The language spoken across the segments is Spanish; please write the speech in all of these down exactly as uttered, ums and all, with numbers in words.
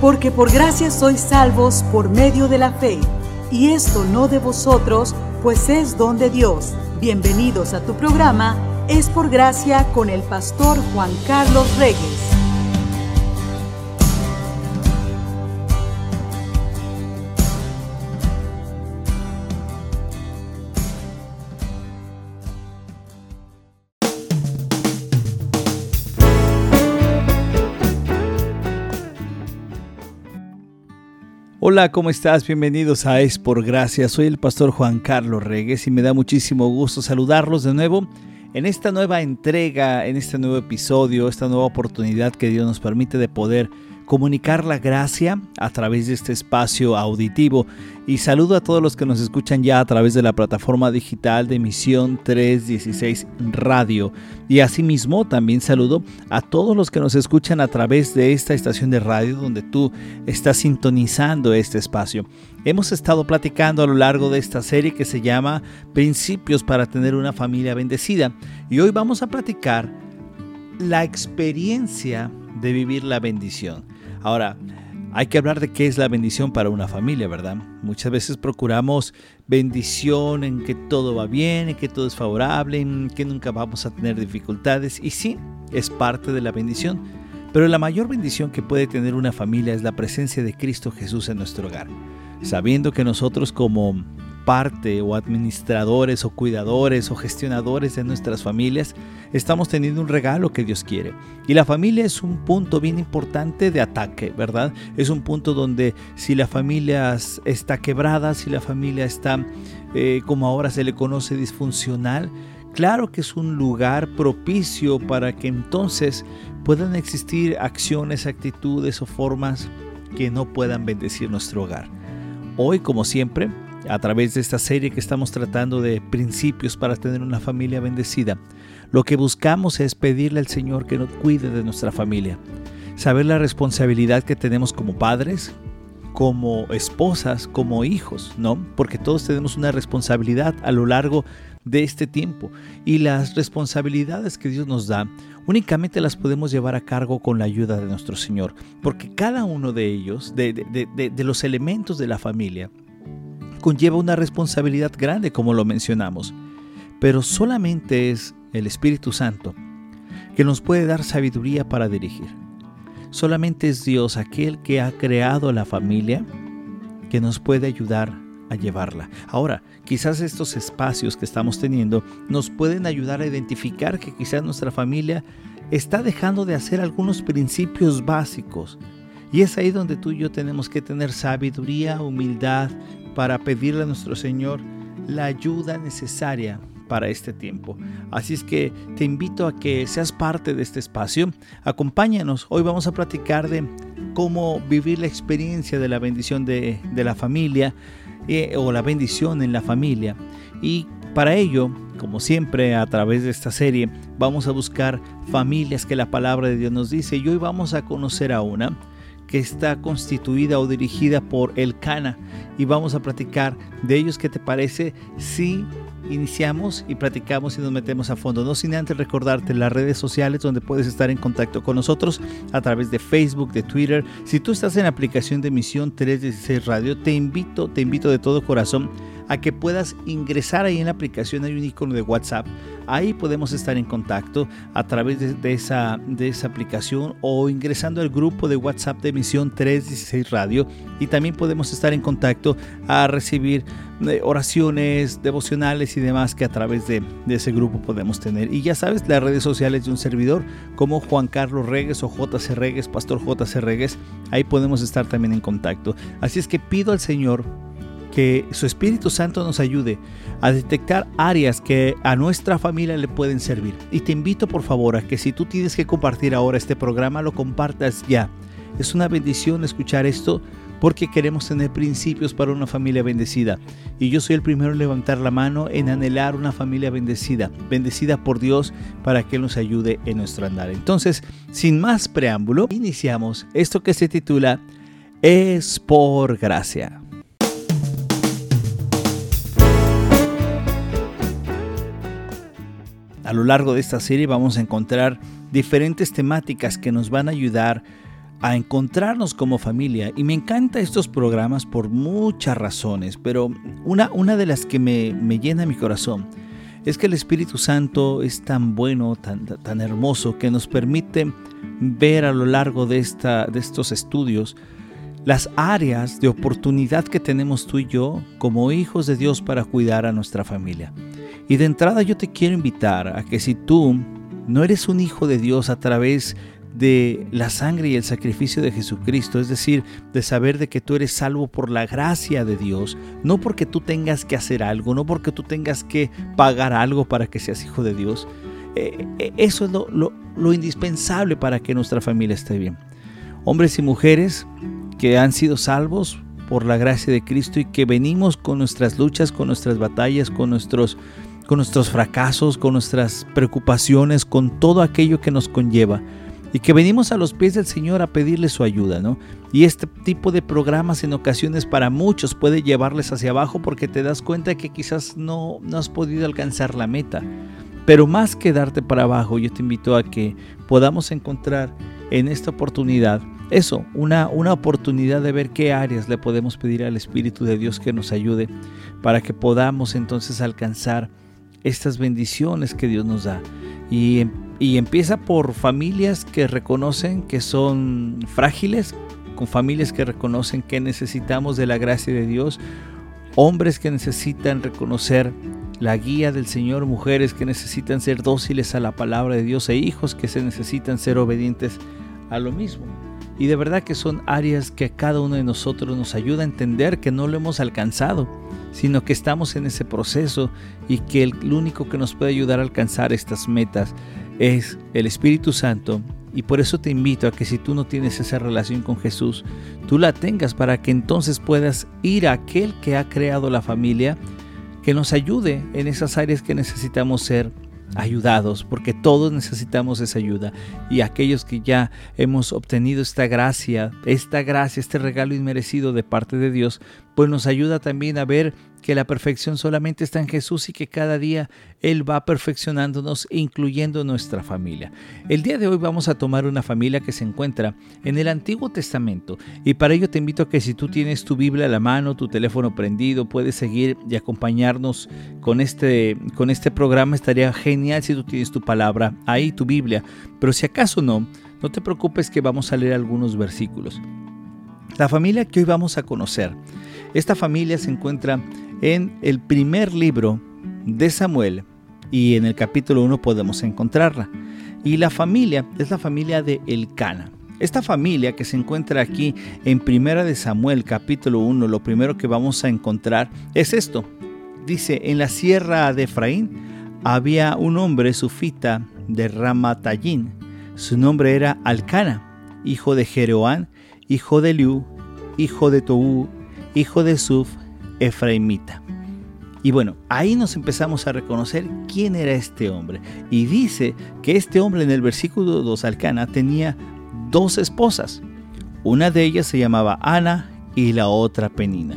Porque por gracia sois salvos por medio de la fe, y esto no de vosotros, pues es don de Dios. Bienvenidos a tu programa, Es por Gracia, con el pastor Juan Carlos Reyes. Hola, ¿cómo estás? Bienvenidos a Es por Gracia. Soy el pastor Juan Carlos Reyes y me da muchísimo gusto saludarlos de nuevo en esta nueva entrega, en este nuevo episodio, esta nueva oportunidad que Dios nos permite de poder comunicar la gracia a través de este espacio auditivo. Y saludo a todos los que nos escuchan ya a través de la plataforma digital de Misión trescientos dieciséis Radio. Y asimismo también saludo a todos los que nos escuchan a través de esta estación de radio donde tú estás sintonizando este espacio. Hemos estado platicando a lo largo de esta serie que se llama Principios para tener una familia bendecida. Y hoy vamos a platicar la experiencia de vivir la bendición. Ahora, hay que hablar de qué es la bendición para una familia, ¿verdad? Muchas veces procuramos bendición en que todo va bien, en que todo es favorable, en que nunca vamos a tener dificultades. Y sí, es parte de la bendición. Pero la mayor bendición que puede tener una familia es la presencia de Cristo Jesús en nuestro hogar. Sabiendo que nosotros como parte o administradores o cuidadores o gestionadores de nuestras familias, estamos teniendo un regalo que Dios quiere. Y la familia es un punto bien importante de ataque, ¿verdad? Es un punto donde si la familia está quebrada, si la familia está, eh, como ahora se le conoce, disfuncional, claro que es un lugar propicio para que entonces puedan existir acciones, actitudes o formas que no puedan bendecir nuestro hogar. Hoy, como siempre, a través de esta serie que estamos tratando de principios para tener una familia bendecida, lo que buscamos es pedirle al Señor que nos cuide de nuestra familia. Saber la responsabilidad que tenemos como padres, como esposas, como hijos, ¿no? Porque todos tenemos una responsabilidad a lo largo de este tiempo. Y las responsabilidades que Dios nos da, únicamente las podemos llevar a cargo con la ayuda de nuestro Señor. Porque cada uno de ellos, de, de, de, de los elementos de la familia, conlleva una responsabilidad grande, como lo mencionamos, pero solamente es el Espíritu Santo que nos puede dar sabiduría para dirigir. Solamente es Dios, aquel que ha creado la familia, que nos puede ayudar a llevarla. Ahora, quizás estos espacios que estamos teniendo nos pueden ayudar a identificar que quizás nuestra familia está dejando de hacer algunos principios básicos. Y es ahí donde tú y yo tenemos que tener sabiduría, humildad, para pedirle a nuestro Señor la ayuda necesaria para este tiempo. Así es que te invito a que seas parte de este espacio. Acompáñanos. Hoy vamos a platicar de cómo vivir la experiencia de la bendición de, de la familia eh, o la bendición en la familia. Y para ello, como siempre, a través de esta serie, vamos a buscar familias que la palabra de Dios nos dice. Y hoy vamos a conocer a una que está constituida o dirigida por Elcana, y vamos a platicar de ellos. ¿Qué te parece si iniciamos y platicamos y nos metemos a fondo? No sin antes recordarte las redes sociales donde puedes estar en contacto con nosotros a través de Facebook, de Twitter. Si tú estás en la aplicación de Misión trescientos dieciséis Radio, te invito, te invito de todo corazón a que puedas ingresar ahí en la aplicación. Hay un icono de WhatsApp, ahí podemos estar en contacto a través de, de, esa, de esa aplicación, o ingresando al grupo de WhatsApp de Misión trescientos dieciséis Radio, y también podemos estar en contacto a recibir eh, oraciones, devocionales y demás que a través de, de ese grupo podemos tener. Y ya sabes, las redes sociales de un servidor como Juan Carlos Reyes o J C Reyes, Pastor J C Reyes, ahí podemos estar también en contacto. Así es que pido al Señor que su Espíritu Santo nos ayude a detectar áreas que a nuestra familia le pueden servir. Y te invito por favor a que si tú tienes que compartir ahora este programa, lo compartas ya. Es una bendición escuchar esto, porque queremos tener principios para una familia bendecida. Y yo soy el primero en levantar la mano en anhelar una familia bendecida, bendecida por Dios, para que Él nos ayude en nuestro andar. Entonces, sin más preámbulo, iniciamos esto que se titula Es por Gracia. A lo largo de esta serie vamos a encontrar diferentes temáticas que nos van a ayudar a encontrarnos como familia. Y me encantan estos programas por muchas razones, pero una, una de las que me, me llena mi corazón es que el Espíritu Santo es tan bueno, tan, tan hermoso, que nos permite ver a lo largo de, esta, de estos estudios las áreas de oportunidad que tenemos tú y yo como hijos de Dios para cuidar a nuestra familia. Y de entrada yo te quiero invitar a que si tú no eres un hijo de Dios a través de la sangre y el sacrificio de Jesucristo, es decir, de saber de que tú eres salvo por la gracia de Dios, no porque tú tengas que hacer algo, no porque tú tengas que pagar algo para que seas hijo de Dios, eh, eh, eso es lo, lo, lo indispensable para que nuestra familia esté bien. Hombres y mujeres que han sido salvos por la gracia de Cristo y que venimos con nuestras luchas, con nuestras batallas, con nuestros, con nuestros fracasos, con nuestras preocupaciones, con todo aquello que nos conlleva, y que venimos a los pies del Señor a pedirle su ayuda, ¿no? Y este tipo de programas en ocasiones para muchos puede llevarles hacia abajo porque te das cuenta que quizás no, no has podido alcanzar la meta. Pero más que darte para abajo, yo te invito a que podamos encontrar en esta oportunidad eso, una, una oportunidad de ver qué áreas le podemos pedir al Espíritu de Dios que nos ayude para que podamos entonces alcanzar estas bendiciones que Dios nos da. Y, y empieza por familias que reconocen que son frágiles, con familias que reconocen que necesitamos de la gracia de Dios, hombres que necesitan reconocer la guía del Señor, mujeres que necesitan ser dóciles a la palabra de Dios e hijos que se necesitan ser obedientes a lo mismo. Y de verdad que son áreas que a cada uno de nosotros nos ayuda a entender que no lo hemos alcanzado, sino que estamos en ese proceso y que el, el único que nos puede ayudar a alcanzar estas metas es el Espíritu Santo. Y por eso te invito a que si tú no tienes esa relación con Jesús, tú la tengas para que entonces puedas ir a aquel que ha creado la familia, que nos ayude en esas áreas que necesitamos ser ayudados, porque todos necesitamos esa ayuda. Y aquellos que ya hemos obtenido esta gracia, esta gracia, este regalo inmerecido de parte de Dios, pues nos ayuda también a ver que la perfección solamente está en Jesús y que cada día Él va perfeccionándonos, incluyendo nuestra familia. El día de hoy vamos a tomar una familia que se encuentra en el Antiguo Testamento, y para ello te invito a que si tú tienes tu Biblia a la mano, tu teléfono prendido, puedes seguir y acompañarnos con este, con este programa. Estaría genial si tú tienes tu palabra ahí, tu Biblia, pero si acaso no, no te preocupes que vamos a leer algunos versículos. La familia que hoy vamos a conocer, esta familia se encuentra en el primer libro de Samuel y en el capítulo uno podemos encontrarla. Y la familia es la familia de Elcana. Esta familia que se encuentra aquí en primera de Samuel capítulo uno, lo primero que vamos a encontrar es esto. Dice, en la sierra de Efraín había un hombre sufita de Ramatayín. Su nombre era Elcana, hijo de Jeroán, hijo de Eliú, hijo de Toú, hijo de Suf, efraimita. Y bueno, ahí nos empezamos a reconocer quién era este hombre. Y dice que este hombre en el versículo dos, Elcana, tenía dos esposas. Una de ellas se llamaba Ana y la otra Penina.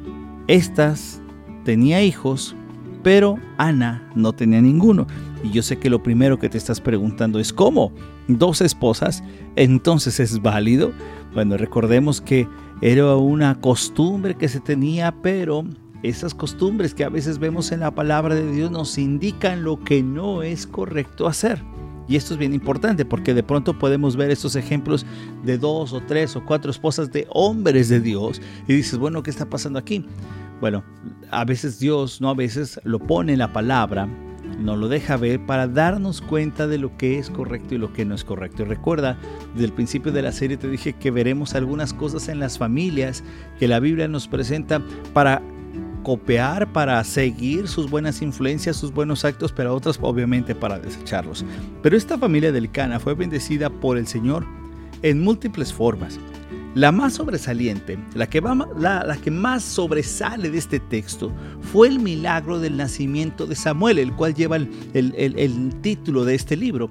Estas tenía hijos, pero Ana no tenía ninguno. Y yo sé que lo primero que te estás preguntando es ¿cómo? ¿Dos esposas? ¿Entonces es válido? Bueno, recordemos que era una costumbre que se tenía, pero esas costumbres que a veces vemos en la palabra de Dios nos indican lo que no es correcto hacer. Y esto es bien importante porque de pronto podemos ver estos ejemplos de dos o tres o cuatro esposas de hombres de Dios y dices, bueno, ¿qué está pasando aquí? Bueno, a veces Dios, no a veces, lo pone en la palabra, nos lo deja ver para darnos cuenta de lo que es correcto y lo que no es correcto. Y recuerda, desde el principio de la serie te dije que veremos algunas cosas en las familias que la Biblia nos presenta para copiar, para seguir sus buenas influencias, sus buenos actos, pero otras obviamente para desecharlos. Pero esta familia de Elcana fue bendecida por el Señor en múltiples formas. La más sobresaliente, la que, va, la, la que más sobresale de este texto fue el milagro del nacimiento de Samuel, el cual lleva el, el, el, el título de este libro.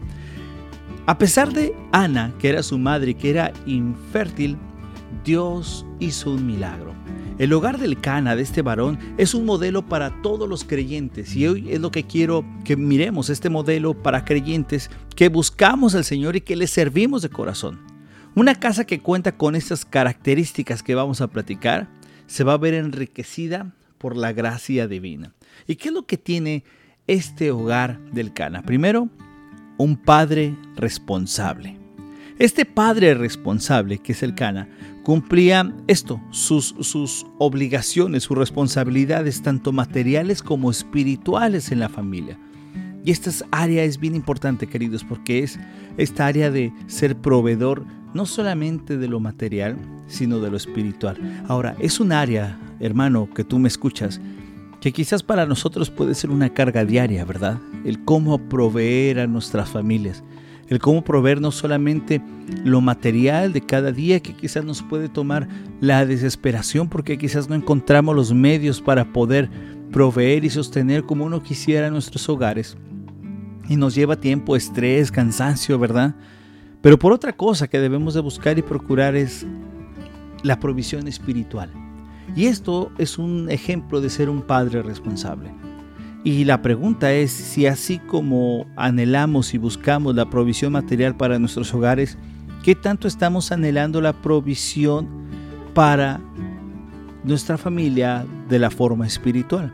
A pesar de Ana, que era su madre y que era infértil, Dios hizo un milagro. El hogar del Elcana, de este varón, es un modelo para todos los creyentes y hoy es lo que quiero que miremos, este modelo para creyentes que buscamos al Señor y que le servimos de corazón. Una casa que cuenta con estas características que vamos a platicar se va a ver enriquecida por la gracia divina. ¿Y qué es lo que tiene este hogar del Cana? Primero, un padre responsable. Este padre responsable, que es el Cana, cumplía esto, sus, sus obligaciones, sus responsabilidades, tanto materiales como espirituales en la familia. Y esta área es bien importante, queridos, porque es esta área de ser proveedor no solamente de lo material, sino de lo espiritual. Ahora, es un área, hermano, que tú me escuchas, que quizás para nosotros puede ser una carga diaria, ¿verdad? El cómo proveer a nuestras familias, el cómo proveer no solamente lo material de cada día, que quizás nos puede tomar la desesperación porque quizás no encontramos los medios para poder proveer y sostener como uno quisiera nuestros hogares. Y nos lleva tiempo, estrés, cansancio, ¿verdad? Pero por otra cosa que debemos de buscar y procurar es la provisión espiritual. Y esto es un ejemplo de ser un padre responsable. Y la pregunta es si así como anhelamos y buscamos la provisión material para nuestros hogares, ¿qué tanto estamos anhelando la provisión para nuestra familia de la forma espiritual?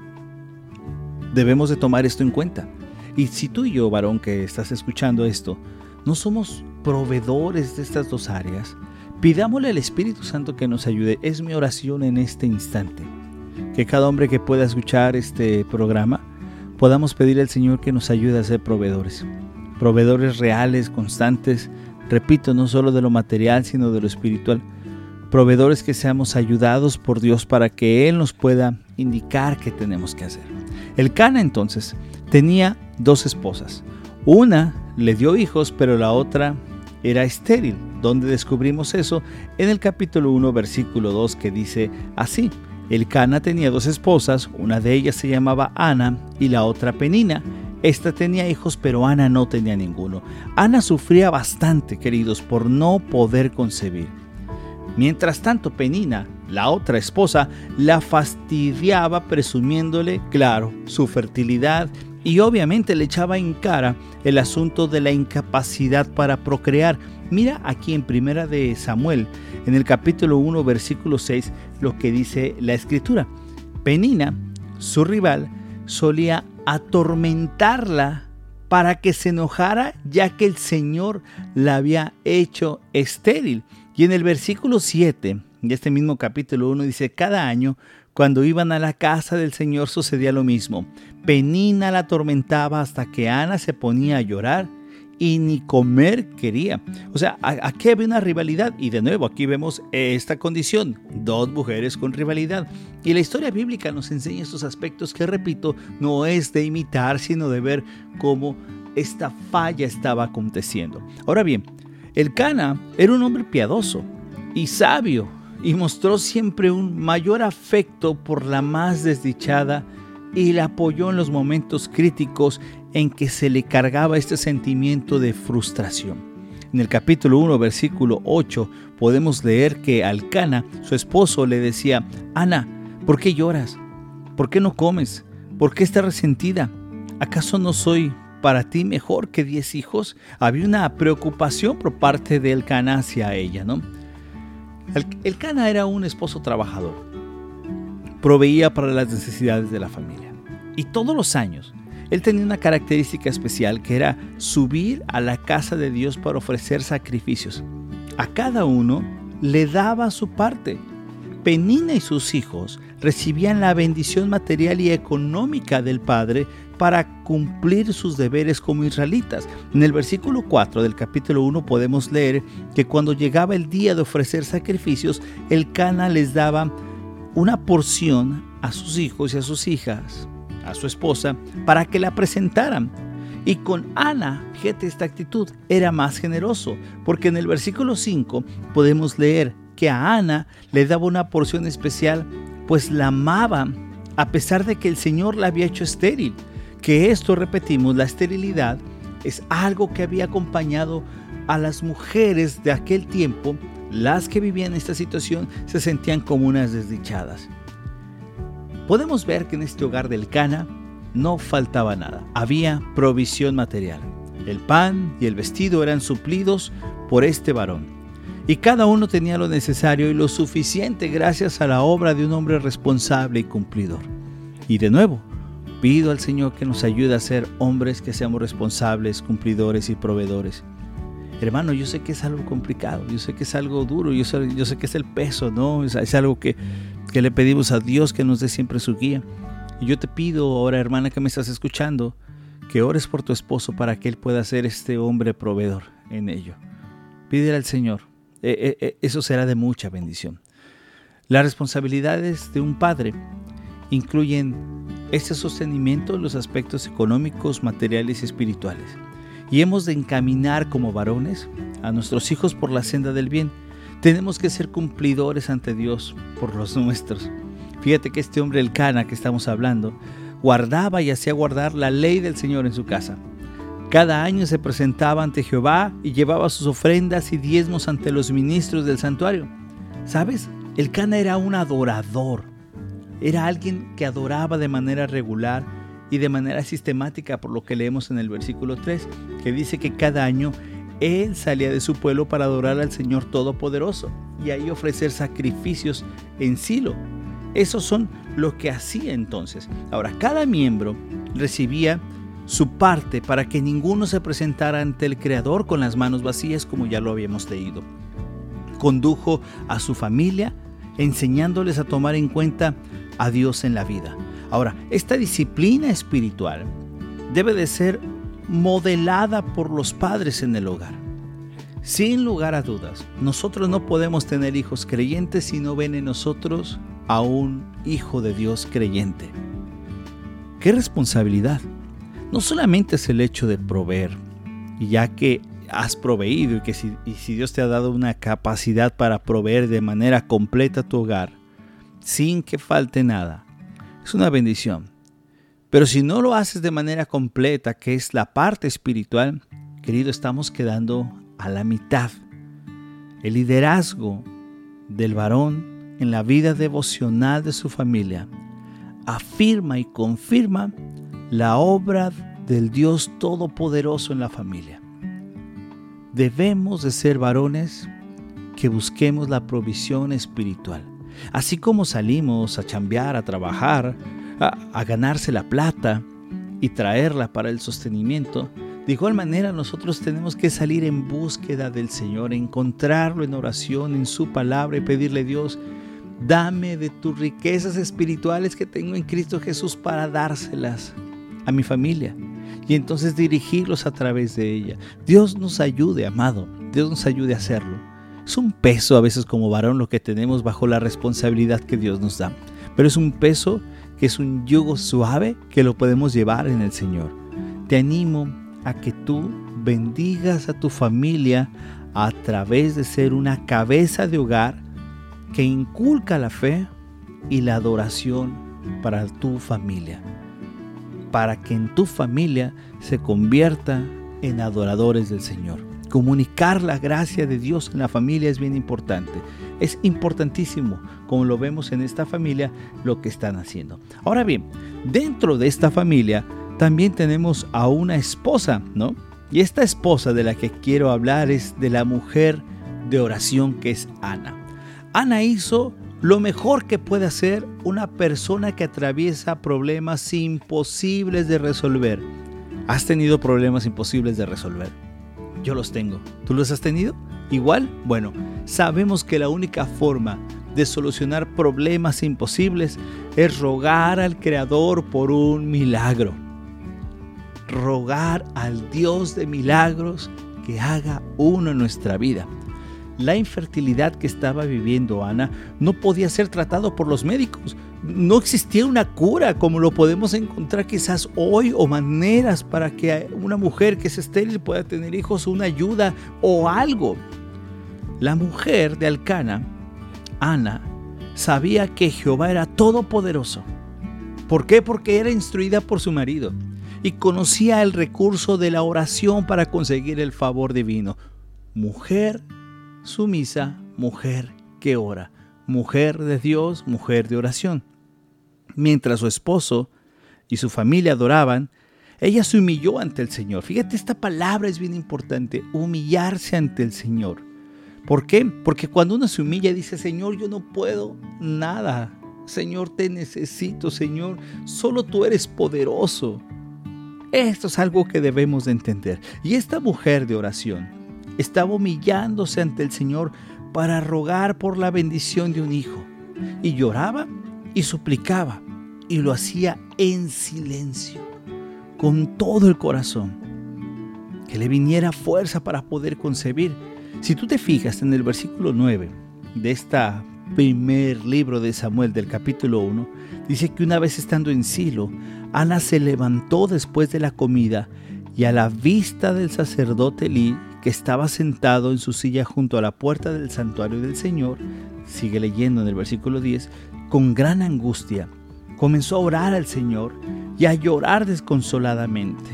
Debemos de tomar esto en cuenta. Y si tú y yo, varón, que estás escuchando esto, no somos proveedores de estas dos áreas, pidámosle al Espíritu Santo que nos ayude. Es mi oración en este instante, que cada hombre que pueda escuchar este programa, podamos pedir al Señor que nos ayude a ser proveedores, proveedores reales, constantes, repito, no solo de lo material, sino de lo espiritual, proveedores que seamos ayudados por Dios para que Él nos pueda indicar qué tenemos que hacer. El Cana entonces tenía dos esposas, una le dio hijos, pero la otra era estéril. ¿Dónde descubrimos eso? En el capítulo uno, versículo dos, que dice así: el Cana tenía dos esposas, una de ellas se llamaba Ana y la otra Penina. Esta tenía hijos, pero Ana no tenía ninguno. Ana sufría bastante, queridos, por no poder concebir. Mientras tanto, Penina, la otra esposa, la fastidiaba presumiéndole, claro, su fertilidad, y obviamente le echaba en cara el asunto de la incapacidad para procrear. Mira aquí en Primera de Samuel, en el capítulo uno, versículo seis, lo que dice la Escritura. Penina, su rival, solía atormentarla para que se enojara, ya que el Señor la había hecho estéril. Y en el versículo siete de este mismo capítulo uno dice: cada año, cuando iban a la casa del Señor, sucedía lo mismo. Penina la atormentaba hasta que Ana se ponía a llorar y ni comer quería. O sea, aquí había una rivalidad. Y de nuevo, aquí vemos esta condición: dos mujeres con rivalidad. Y la historia bíblica nos enseña estos aspectos que, repito, no es de imitar, sino de ver cómo esta falla estaba aconteciendo. Ahora bien, el Cana era un hombre piadoso y sabio, y mostró siempre un mayor afecto por la más desdichada y la apoyó en los momentos críticos en que se le cargaba este sentimiento de frustración. En el capítulo uno, versículo ocho, podemos leer que al Cana, su esposo, le decía: Ana, ¿por qué lloras? ¿Por qué no comes? ¿Por qué estás resentida? ¿Acaso no soy para ti mejor que diez hijos? Había una preocupación por parte del Cana hacia ella, ¿no? El, el Cana era un esposo trabajador, proveía para las necesidades de la familia. Y todos los años, él tenía una característica especial, que era subir a la casa de Dios para ofrecer sacrificios. A cada uno le daba su parte. Penina y sus hijos recibían la bendición material y económica del padre para cumplir sus deberes como israelitas. En el versículo cuatro del capítulo uno podemos leer que cuando llegaba el día de ofrecer sacrificios, el Cana les daba una porción a sus hijos y a sus hijas, a su esposa, para que la presentaran. Y con Ana, fíjate esta actitud, era más generoso, porque en el versículo cinco podemos leer que a Ana le daba una porción especial, pues la amaba a pesar de que el Señor la había hecho estéril. Que esto, repetimos, la esterilidad es algo que había acompañado a las mujeres de aquel tiempo. Las que vivían esta situación se sentían como unas desdichadas. Podemos ver que en este hogar del Cana no faltaba nada. Había provisión material. El pan y el vestido eran suplidos por este varón. Y cada uno tenía lo necesario y lo suficiente gracias a la obra de un hombre responsable y cumplidor. Y de nuevo, pido al Señor que nos ayude a ser hombres que seamos responsables, cumplidores y proveedores. Hermano, yo sé que es algo complicado, yo sé que es algo duro, yo sé, yo sé que es el peso, ¿no? Es, es algo que, que le pedimos a Dios que nos dé siempre su guía. Y yo te pido ahora, hermana, que me estás escuchando, que ores por tu esposo para que él pueda ser este hombre proveedor en ello. Pídele al Señor, eh, eh, eso será de mucha bendición. Las responsabilidades de un padre incluyen este sostenimiento en los aspectos económicos, materiales y espirituales. Y hemos de encaminar como varones a nuestros hijos por la senda del bien. Tenemos que ser cumplidores ante Dios por los nuestros. Fíjate que este hombre Elcana que estamos hablando guardaba y hacía guardar la ley del Señor en su casa. Cada año se presentaba ante Jehová y llevaba sus ofrendas y diezmos ante los ministros del santuario. ¿Sabes? Elcana era un adorador. Era alguien que adoraba de manera regular y de manera sistemática, por lo que leemos en el versículo tres, que dice que cada año él salía de su pueblo para adorar al Señor Todopoderoso y ahí ofrecer sacrificios en Silo. Esos son lo que hacía entonces. Ahora, cada miembro recibía su parte para que ninguno se presentara ante el Creador con las manos vacías, como ya lo habíamos leído. Condujo a su familia, enseñándoles a tomar en cuenta a Dios en la vida. Ahora, esta disciplina espiritual debe de ser modelada por los padres en el hogar. Sin lugar a dudas, nosotros no podemos tener hijos creyentes si no ven en nosotros a un hijo de Dios creyente. ¡Qué responsabilidad! No solamente es el hecho de proveer, y ya que has proveído y que si, y si Dios te ha dado una capacidad para proveer de manera completa tu hogar, sin que falte nada, es una bendición. Pero si no lo haces de manera completa, que es la parte espiritual, querido, estamos quedando a la mitad. El liderazgo del varón en la vida devocional de su familia afirma y confirma la obra del Dios Todopoderoso en la familia. Debemos de ser varones que busquemos la provisión espiritual. Así como salimos a chambear, a trabajar, a, a ganarse la plata y traerla para el sostenimiento, de igual manera nosotros tenemos que salir en búsqueda del Señor, encontrarlo en oración, en su palabra y pedirle a Dios, dame de tus riquezas espirituales que tengo en Cristo Jesús para dárselas a mi familia y entonces dirigirlos a través de ella. Dios nos ayude, amado, Dios nos ayude a hacerlo. Es un peso a veces como varón lo que tenemos bajo la responsabilidad que Dios nos da, pero es un peso que es un yugo suave que lo podemos llevar en el Señor. Te animo a que tú bendigas a tu familia a través de ser una cabeza de hogar que inculca la fe y la adoración para tu familia, para que en tu familia se convierta en adoradores del Señor. Comunicar la gracia de Dios en la familia es bien importante. Es importantísimo, como lo vemos en esta familia, lo que están haciendo. Ahora bien, dentro de esta familia también tenemos a una esposa, ¿no? Y esta esposa de la que quiero hablar es de la mujer de oración que es Ana. Ana hizo lo mejor que puede hacer una persona que atraviesa problemas imposibles de resolver. ¿Has tenido problemas imposibles de resolver? Yo los tengo. ¿Tú los has tenido? ¿Igual? Bueno, sabemos que la única forma de solucionar problemas imposibles es rogar al Creador por un milagro. Rogar al Dios de milagros que haga uno en nuestra vida. La infertilidad que estaba viviendo Ana no podía ser tratado por los médicos. No existía una cura como lo podemos encontrar quizás hoy, o maneras para que una mujer que es estéril pueda tener hijos, una ayuda o algo. La mujer de Elcana, Ana, sabía que Jehová era todopoderoso. ¿Por qué? Porque era instruida por su marido y conocía el recurso de la oración para conseguir el favor divino. Mujer sumisa, mujer que ora, mujer de Dios, mujer de oración. Mientras su esposo y su familia adoraban, ella se humilló ante el Señor. Fíjate, esta palabra es bien importante, humillarse ante el Señor. ¿Por qué? Porque cuando uno se humilla y dice, Señor, yo no puedo nada. Señor, te necesito, Señor. Solo tú eres poderoso. Esto es algo que debemos de entender. Y esta mujer de oración estaba humillándose ante el Señor para rogar por la bendición de un hijo. Y lloraba y suplicaba. Y lo hacía en silencio, con todo el corazón. Que le viniera fuerza para poder concebir. Si tú te fijas en el versículo nueve de este primer libro de Samuel del capítulo uno, dice que una vez estando en Silo, Ana se levantó después de la comida y a la vista del sacerdote Elí, que estaba sentado en su silla junto a la puerta del santuario del Señor, sigue leyendo en el versículo diez, con gran angustia comenzó a orar al Señor y a llorar desconsoladamente.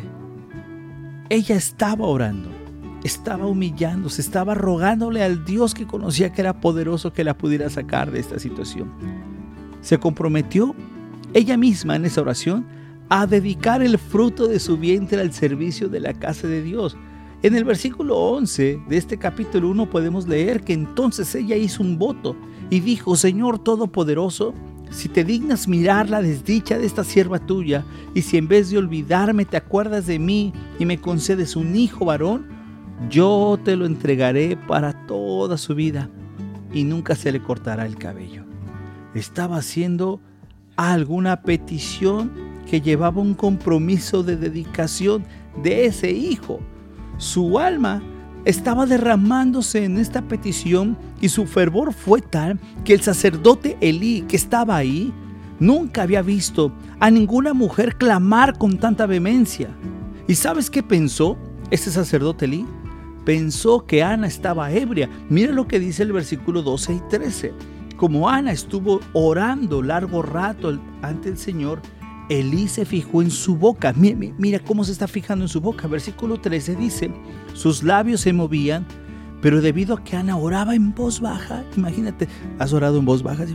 Ella estaba orando, estaba humillándose, estaba rogándole al Dios que conocía que era poderoso que la pudiera sacar de esta situación. Se comprometió ella misma en esa oración a dedicar el fruto de su vientre al servicio de la casa de Dios. En el versículo once de este capítulo uno podemos leer que entonces ella hizo un voto y dijo, Señor Todopoderoso, si te dignas mirar la desdicha de esta sierva tuya, y si en vez de olvidarme te acuerdas de mí y me concedes un hijo varón, yo te lo entregaré para toda su vida y nunca se le cortará el cabello. Estaba haciendo alguna petición que llevaba un compromiso de dedicación de ese hijo. Su alma estaba derramándose en esta petición y su fervor fue tal que el sacerdote Elí, que estaba ahí, nunca había visto a ninguna mujer clamar con tanta vehemencia. ¿Y sabes qué pensó este sacerdote Elí? Pensó que Ana estaba ebria. Mira lo que dice el versículo doce y trece. Como Ana estuvo orando largo rato ante el Señor, Elí se fijó en su boca. Mira, mira cómo se está fijando en su boca. Versículo trece dice, sus labios se movían, pero debido a que Ana oraba en voz baja, imagínate, ¿has orado en voz baja?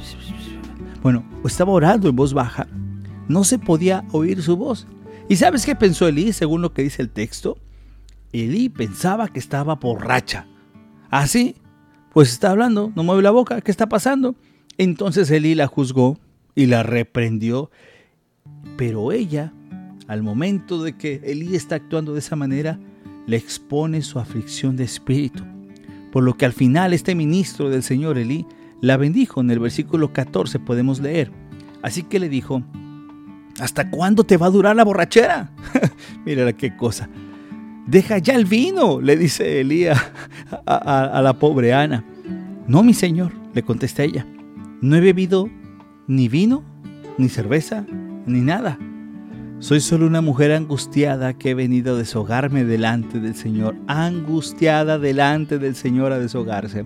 Bueno, estaba orando en voz baja, no se podía oír su voz. ¿Y sabes qué pensó Elí según lo que dice el texto? Elí pensaba que estaba borracha. ¿Ah, sí? Pues está hablando, no mueve la boca, ¿qué está pasando? Entonces Elí la juzgó y la reprendió. Pero ella, al momento de que Elí está actuando de esa manera, le expone su aflicción de espíritu. Por lo que al final este ministro del Señor Elí la bendijo. En el versículo catorce podemos leer. Así que le dijo, ¿hasta cuándo te va a durar la borrachera? Mira qué cosa. Deja ya el vino, le dice Elí a, a, a la pobre Ana. No, mi señor, le contesta ella. No he bebido ni vino, ni cerveza, ni nada. Soy solo una mujer angustiada que he venido a deshogarme delante del Señor. Angustiada delante del Señor a deshogarse.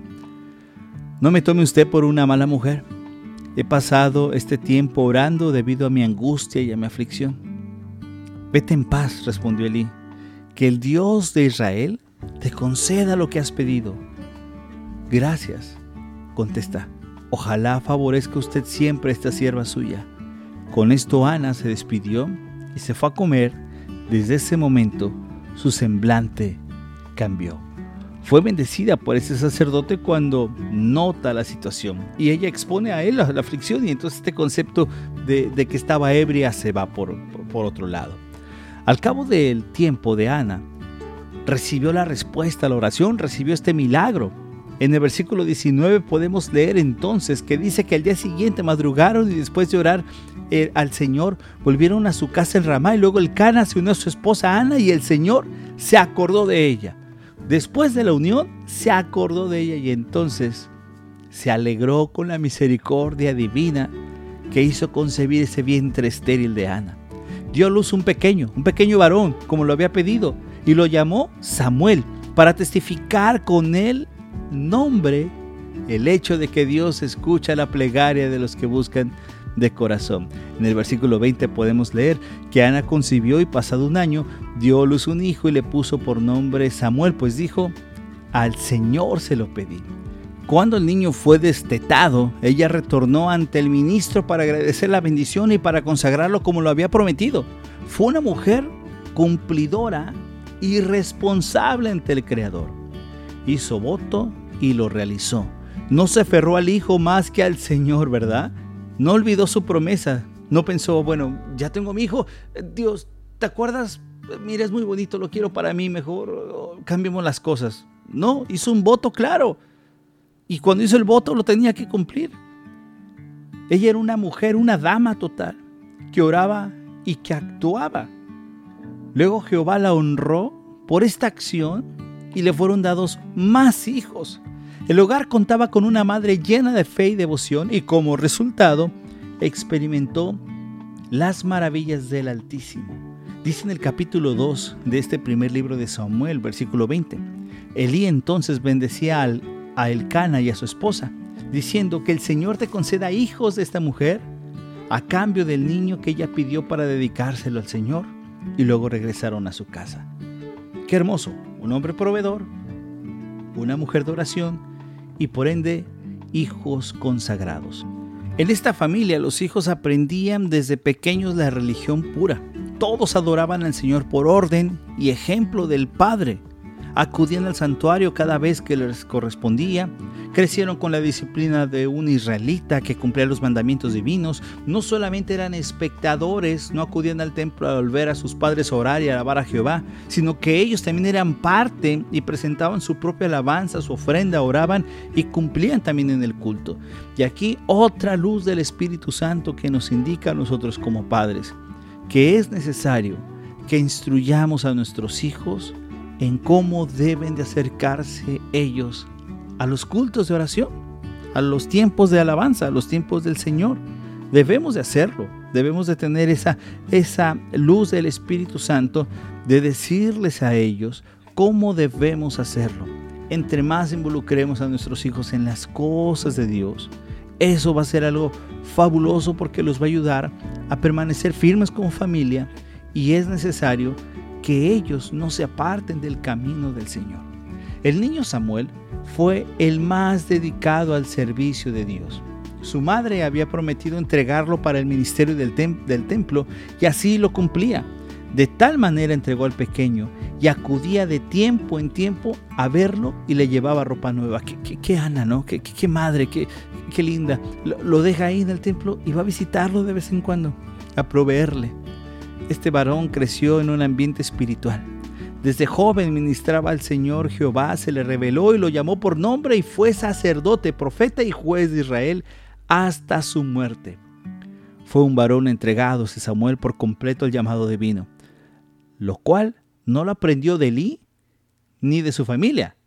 No me tome usted por una mala mujer. He pasado este tiempo orando debido a mi angustia y a mi aflicción. Vete en paz, respondió Elí. Que el Dios de Israel te conceda lo que has pedido. Gracias, contesta. Ojalá favorezca usted siempre a esta sierva suya. Con esto Ana se despidió y se fue a comer. Desde ese momento su semblante cambió. Fue bendecida por ese sacerdote cuando nota la situación y ella expone a él la, la aflicción, y entonces este concepto de, de que estaba ebria se va por, por, por otro lado. Al cabo del tiempo de Ana, recibió la respuesta a la oración, recibió este milagro. En el versículo diecinueve podemos leer entonces que dice que al día siguiente madrugaron y después de orar eh, al Señor, volvieron a su casa en Ramá, y luego el Cana se unió a su esposa Ana y el Señor se acordó de ella. Después de la unión, se acordó de ella y entonces se alegró con la misericordia divina que hizo concebir ese vientre estéril de Ana. Dio a luz un pequeño, un pequeño varón, como lo había pedido, y lo llamó Samuel, para testificar con él nombre el hecho de que Dios escucha la plegaria de los que buscan de corazón. En el versículo veinte podemos leer que Ana concibió y pasado un año dio a luz un hijo y le puso por nombre Samuel, pues dijo, al Señor se lo pedí. Cuando el niño fue destetado, ella retornó ante el ministro para agradecer la bendición y para consagrarlo como lo había prometido. Fue una mujer cumplidora y responsable ante el Creador. Hizo voto y lo realizó. No se aferró al hijo más que al Señor, ¿verdad? No olvidó su promesa. No pensó, bueno, ya tengo a mi hijo. Dios, ¿te acuerdas? Mira, es muy bonito, lo quiero para mí, mejor cambiemos las cosas. No, hizo un voto claro. Y cuando hizo el voto lo tenía que cumplir. Ella era una mujer, una dama total, que oraba y que actuaba. Luego Jehová la honró por esta acción y le fueron dados más hijos. El hogar contaba con una madre llena de fe y devoción y como resultado experimentó las maravillas del Altísimo. Dice en el capítulo dos de este primer libro de Samuel, versículo veinte. Elí entonces bendecía al, a Elcana y a su esposa, diciendo que el Señor te conceda hijos de esta mujer a cambio del niño que ella pidió para dedicárselo al Señor. Y luego regresaron a su casa. Qué hermoso, un hombre proveedor, una mujer de oración y por ende hijos consagrados. En esta familia los hijos aprendían desde pequeños la religión pura. Todos adoraban al Señor por orden y ejemplo del Padre. Acudían al santuario cada vez que les correspondía. Crecieron con la disciplina de un israelita que cumplía los mandamientos divinos. No solamente eran espectadores, no acudían al templo al ver a sus padres orar y alabar a Jehová, sino que ellos también eran parte y presentaban su propia alabanza, su ofrenda, oraban y cumplían también en el culto. Y aquí otra luz del Espíritu Santo que nos indica a nosotros como padres, que es necesario que instruyamos a nuestros hijos en cómo deben de acercarse ellos a los cultos de oración, a los tiempos de alabanza, a los tiempos del Señor. Debemos de hacerlo, debemos de tener esa, esa luz del Espíritu Santo de decirles a ellos cómo debemos hacerlo. Entre más involucremos a nuestros hijos en las cosas de Dios, eso va a ser algo fabuloso porque los va a ayudar a permanecer firmes como familia y es necesario que ellos no se aparten del camino del Señor. El niño Samuel fue el más dedicado al servicio de Dios. Su madre había prometido entregarlo para el ministerio del, tem- del templo y así lo cumplía. De tal manera entregó al pequeño y acudía de tiempo en tiempo a verlo y le llevaba ropa nueva. Qué, qué, qué Ana, ¿no? Qué, qué, qué madre, qué, qué linda. Lo, lo deja ahí en el templo y va a visitarlo de vez en cuando, a proveerle. Este varón creció en un ambiente espiritual. Desde joven ministraba al Señor Jehová, se le reveló y lo llamó por nombre y fue sacerdote, profeta y juez de Israel hasta su muerte. Fue un varón entregado a Samuel por completo al llamado divino, lo cual no lo aprendió de Elí ni de su familia,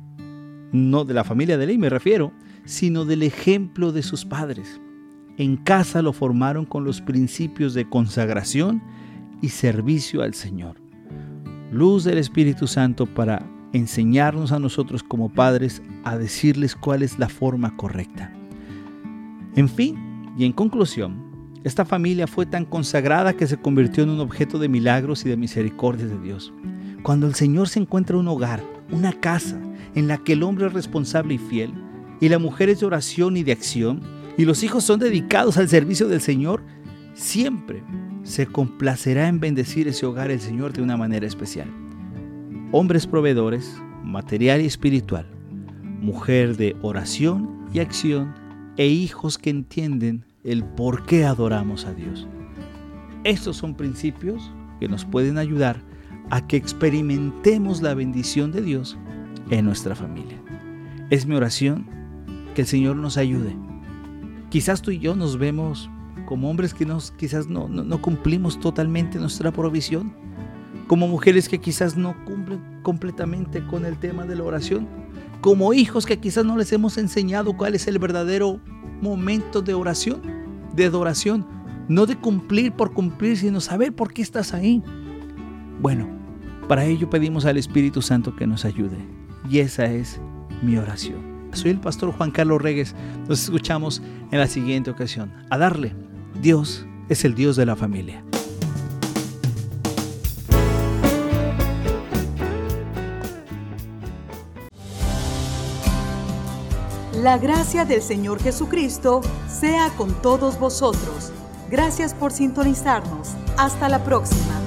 no de la familia de Elí me refiero, sino del ejemplo de sus padres. En casa lo formaron con los principios de consagración y servicio al Señor. Luz del Espíritu Santo para enseñarnos a nosotros como padres a decirles cuál es la forma correcta. En fin, y en conclusión, esta familia fue tan consagrada que se convirtió en un objeto de milagros y de misericordia de Dios. Cuando el Señor se encuentra un hogar, una casa, en la que el hombre es responsable y fiel, y la mujer es de oración y de acción, y los hijos son dedicados al servicio del Señor, siempre se complacerá en bendecir ese hogar el Señor de una manera especial. Hombres proveedores, material y espiritual, mujer de oración y acción, e hijos que entienden el por qué adoramos a Dios. Estos son principios que nos pueden ayudar a que experimentemos la bendición de Dios en nuestra familia. Es mi oración que el Señor nos ayude. Quizás tú y yo nos vemos como hombres que nos, quizás no, no, no cumplimos totalmente nuestra provisión, como mujeres que quizás no cumplen completamente con el tema de la oración, como hijos que quizás no les hemos enseñado cuál es el verdadero momento de oración, de adoración, no de cumplir por cumplir, sino saber por qué estás ahí. Bueno, para ello pedimos al Espíritu Santo que nos ayude, y esa es mi oración. Soy el pastor Juan Carlos Regues. Nos escuchamos en la siguiente ocasión. A darle. Dios es el Dios de la familia. La gracia del Señor Jesucristo sea con todos vosotros. Gracias por sintonizarnos. Hasta la próxima.